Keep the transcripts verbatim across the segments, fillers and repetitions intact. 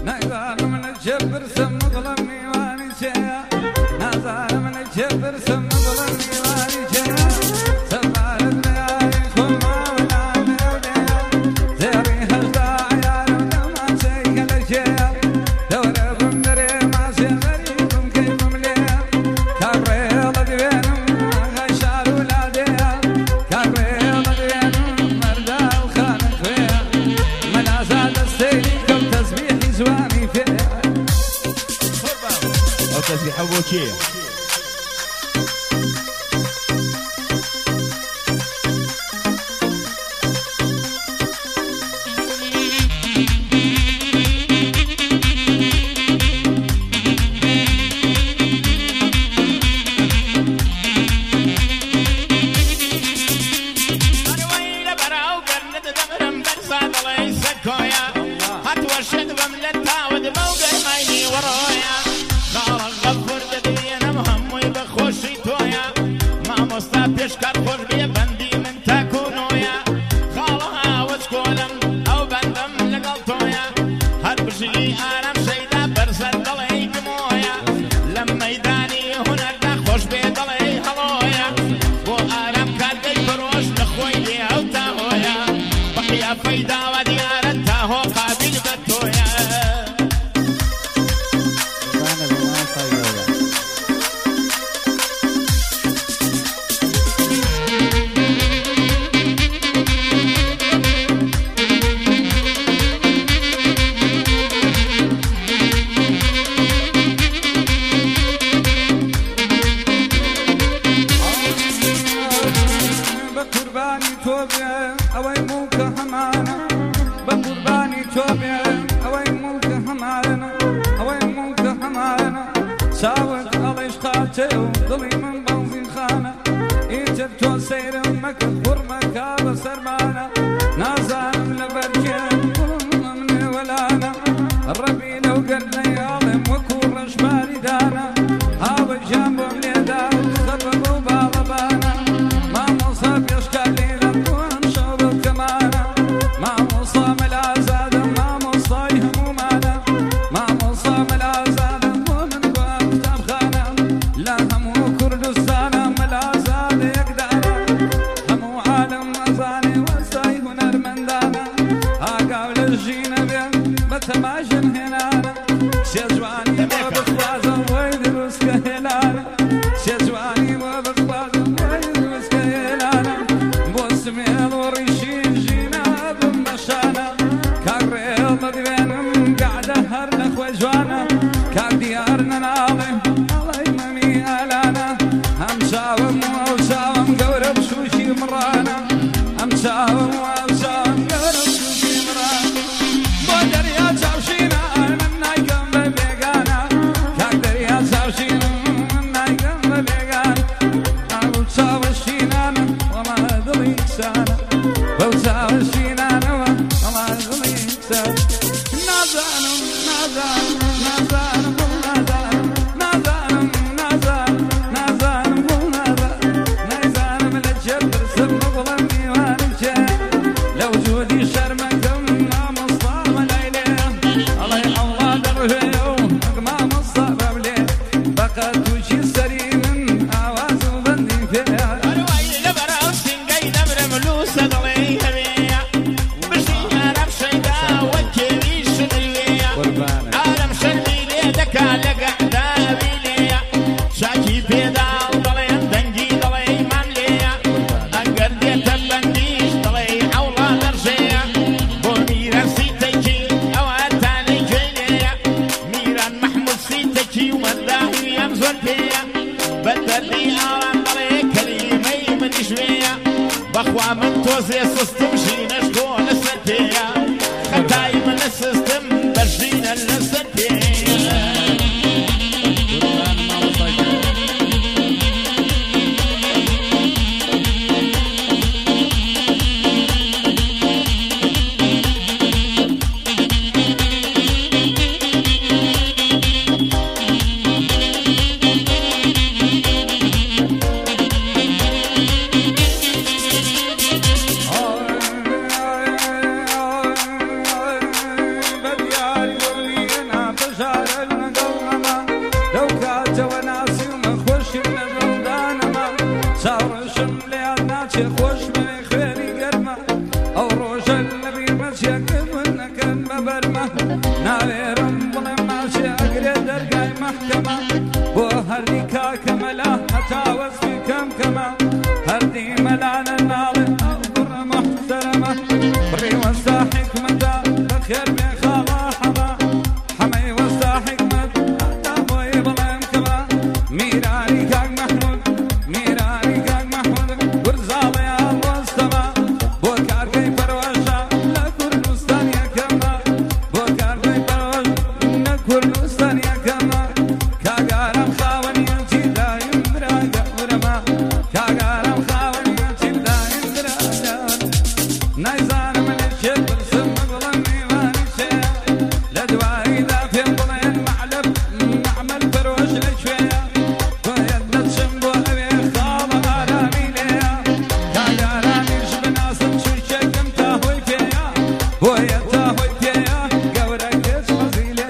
نازان من الجبر سم ظلمي واني شيا نازان من الجبر سم ظلمي واني شيا سمار الليالي خما ونام يوليا زيري هجدا عيال ونما شيك الاشياء دورة بمدري ما سيغريكم كيف مليا كابريضة دينم غشار ولاديا كابريضة دينم مردا وخانق فيها منازات السيلي كم تسبيحي زواني فيها او تسبيح ابوكيه ضلي من بنزين خانة إجبتو سير مكة ورمكة بسرمانة نازان لبركين ظلم من ولانا الربي لو قرنا يعظم وكورش مالي دانا هاو جنبو مليدا خربوا بالبانا ما مصاب يشكالي لكون شوض كمانا ما مصاب العزادة ما مصاب همومانا ما مصاب العزادة ومن وقت أبخانا لا همو كردستانا ملازاد يقدانا همو عالم أزاني وساي هنر مندانا هاقاول الجينا بين بتماشن هنانا شجواني وبخوازا ويدروس كهلانا شجواني وبخوازا ويدروس كهلانا بوسميل وريشين جينا بمشانا كاقريض دينم قاعدة هرنخ وجوانا كاق ديارنا ناظم الله يمني آلانا هم شاوم وشاوم قورب شوشي مرانا هم شاوم وشاوم قورب شوشي مرانا بودر يا شاوشينا من نايقم ببيقانا كاقدر يا شاوشينا من نايقم ببيقانا أبو شاوشينا وما ذلك سانا أبو شاوشينا وما ذلك سانا نازان نازان نازان بخوا من توزي سيستم جينا شكون السدية خداي من السيستم برجينا السدية ناوێرم بڵێم ماشێ ئەگرێ دەرگای مەحکەمە بۆ هەردی کاکەمەلا هەتا وەزفی کەم کەمە هەردی مەلانە ناڵێ ئەو بڕە مەحتەرەمە بڕی وەستا حکمەتە بەخێر بێ خاڵا حەما حەمەی وەستا حکمەت هەتا بۆی بڵێم کەمە میرانی کاک مەحموود میرانی کاک مەحموود گورزاڵیان وەستەمە بۆ کارگەی پەروەژە لە کوردستان یەکەمە بۆ کارگەی پەروەژ لە کوردستان یەکەمە کاگارم خاوەنیەتی دایم برا گەورەمە کاگارم خاوەنیەتی دایم برا نایزانم لێکێ پرسم بڵم میوانی چێە لە دواییدا پێم بڵێن مەعلەب مەعمەل پەروەژ لەکوێیە تۆیە دەچم بۆ ئەوێ خاڵە ئارامی لێیە کاگارانیش بناسم چورکێکم تا هۆی پێیە بۆیە تا هۆی پێیە گەورە کێش مەزی لێیە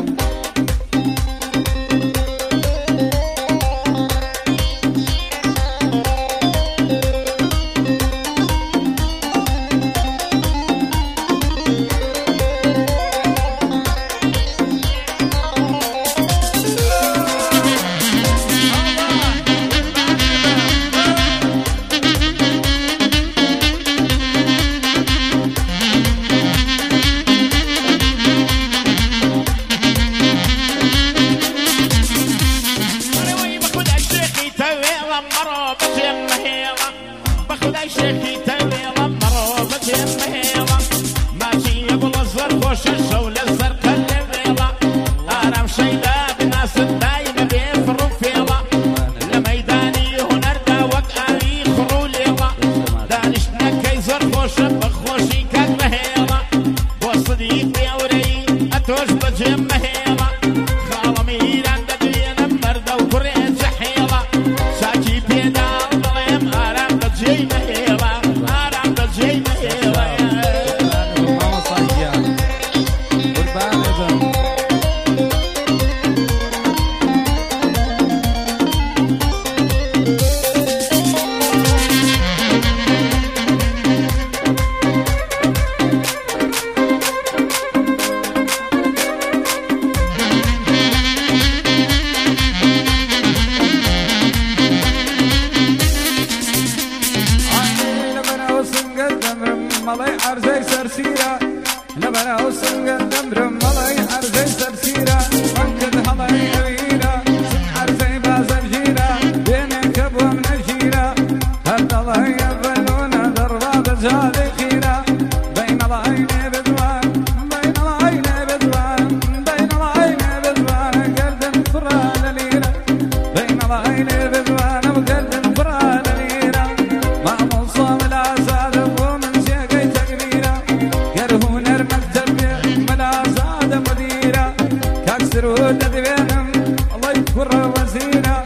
مەڵەی عەرزەی سەرسیرە لەبەرەو سنگە دەمرم مەڵەی عەرزەی سەرسیرە ئەم کرد هەڵەی ئەویرە سنگ عەرزەی بازەرگیرە بێنێ کە بۆم نەژیرە هەر دەڵەیە بەلۆنە دەڕوا بەجارێ خیرە بەینەڵای نێ بدوان بەینەڵای نێ بدوان بەینەڵای نێ بدوانە گەردن فڕا لە لیرە بەینەڵای نێ بدوانە و گەردن فڕا لە لیرە مامۆستا ملازادە بۆ من جێگەی تەگریرە گەر هونەر مەکتەب بێ ملازادە مدیرە کاک سرود دەدوێنم ئەڵەی کوڕە وەزیرە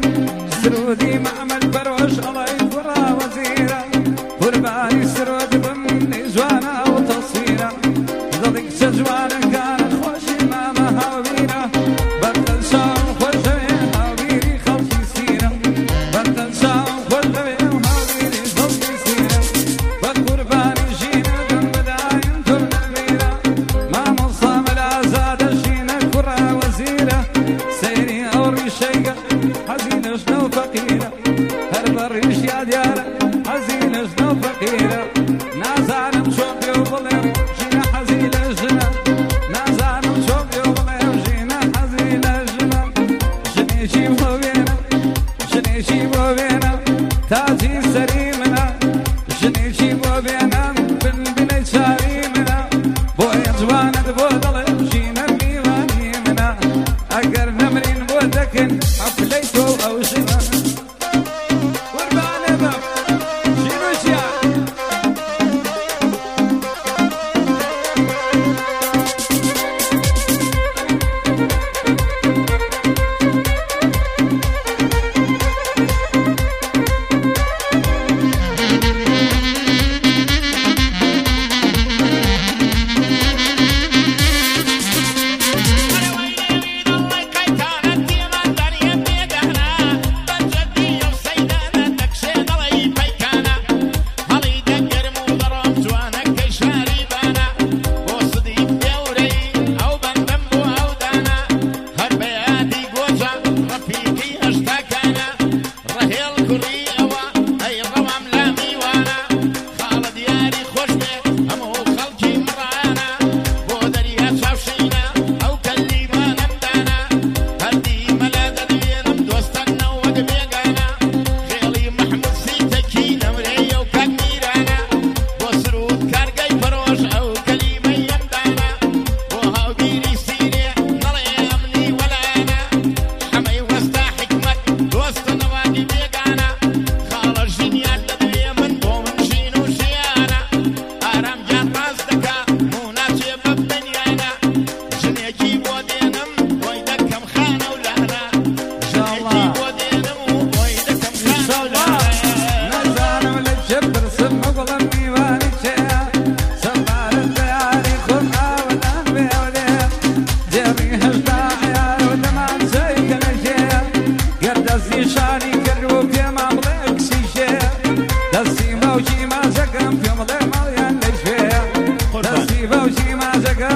سرودی مەعمەل پەروەژ ئەڵەی کوڕە وەزیرە قوربانی سرود بم نەی جوانە ئەو تەسویرە دڵی کچە جوانەکانە خۆشی مامە هاوبیرە بەردەن شاو خۆشەوێ هاوبیری خەڵکی سیرە بەردەن شاو خۆشەوێ هاوبیری خەڵکی سیرە بە قوربانی ژینە دەم بەدایم تۆ نەبیرە مامۆستا مەلازادە ژینە کوڕە وەزیرە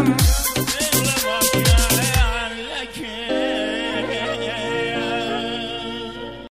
دم